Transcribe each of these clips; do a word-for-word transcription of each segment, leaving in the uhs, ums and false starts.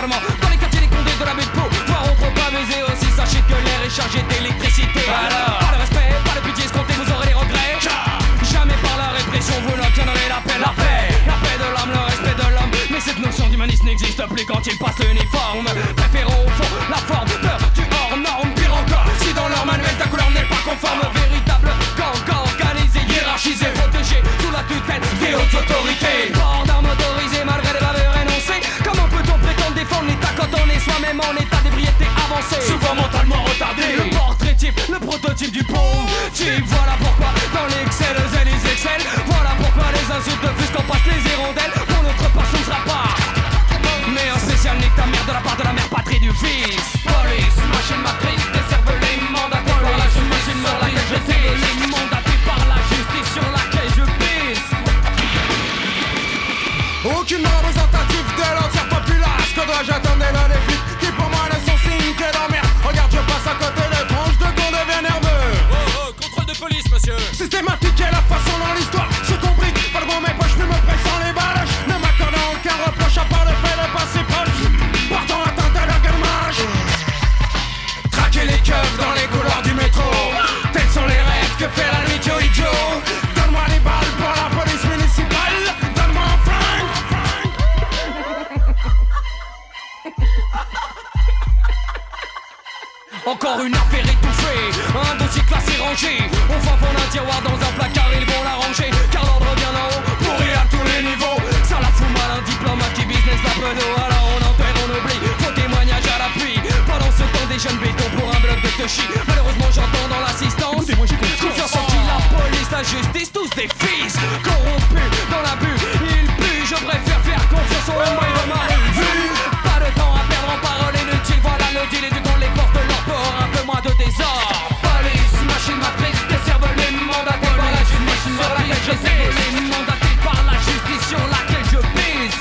également dans les quartiers des condés de la baie de Pau. Voire trop pas baiser aussi, sachez que l'air est chargé d'électricité. Alors, pas de respect, pas de pitié escompté, vous aurez des regrets. Jamais par la répression vous n'obtiendrez la paix. La paix, la paix de l'âme, le respect de l'homme. Mais cette notion d'humanisme n'existe plus quand il passe l'uniforme. Préférons au fond la forme, peur du hors norme. Pire encore, si dans leur manuel ta couleur n'est pas conforme. Véritable gang organisé, hiérarchisé, protégé sous la tutelle des hautes autorités. Port d'armes autorisées malgré les bavures énoncées. Comment peut-on prétendre défendre l'état quand on est soi-même en état d'ébriété avancée, souvent mentalement retardé? Le portrait type, le prototype du pauvre type. Voilà pourquoi dans les Excel et les Excel, voilà pourquoi les insultes fusent qu'on passe les hirondelles. Pour notre part ce ne sera pas mais un spécial nique ta mère de la part de la mère patrie du fils. Police, machine matrice, décervelée, mandatée par la justice sur laquelle je pisse. Mandatée par la justice sur laquelle je pisse. Aucune représentative de l'entière populace. Que dois-je attendre là des flics qui pour moi ne sont signes que d'emmerde. Regarde, je passe à côté des tronches de qu'on devient nerveux. Oh oh, contrôle de police monsieur. Systématique est la façon dans l'histoire. Je compris, pas de bon mes poches, plus me pressant les balles. Ne m'accordant aucun reproche à part le fait de passer proche. Portant atteinte à leur garmage. Traquer les keufs dans les couloirs du métro. Tels sont les rêves que fait la nuit Joe Joe. Donne-moi les balles pour la police municipale. Donne-moi un flingue. Encore une affaire étouffée, un dossier classé rangé. Au fin fond d'un tiroir dans un placard, ils vont l'arranger. Car l'ordre vient d'en haut, pourri à tous les niveaux. Ça la fout mal, un diplomate qui business la peau. Alors on enterre, on oublie, faux témoignage à l'appui. Pendant ce temps des jeunes bétons pour un bloc de touchy. Malheureusement j'entends dans l'assistance confiance en qui, la police, la justice, tous des fils corrompus dans l'abus, ils puent. Je préfère faire confiance aux moyens de ma revue. Pas de temps à perdre en paroles inutiles. Voilà le deal et du temps les forces de leur port. Un peu moins de désordre. Police, machine matrice, décervelée, mandatée par la justice sur laquelle je pisse. Mandatée par la justice sur laquelle je pisse.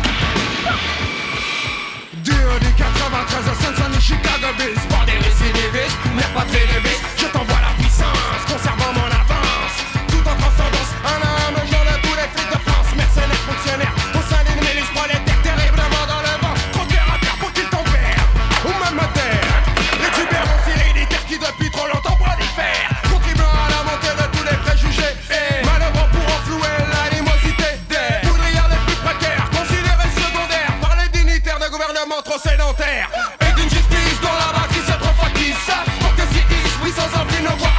Du haut du quatre-vingt-treize à Saint-Denis, Chicago Bills. Pas des récidivistes, mais pas télévistes. Je t'envoie la puissance, conservant mon avance. Tout en transcendance, un à un, genre de tous les flics de France. Mercenaires, fonctionnaires, au sein d'une milice prolétaire. Terriblement dans le vent, trop terre à terre pour qu'ils t'en perdent. Ou même à terre. Les tubères ont héréditaires qui depuis trop longtemps prolifèrent. Contribuant à la montée de tous les préjugés. Et manœuvrant pour enflouer l'animosité des poudrières les plus précaires. Considérés secondaires par les dignitaires de gouvernement trop sédentaires. Et d'une justice dont la matrice est trop factice. Pour que si ils, oui sans envie, ne voient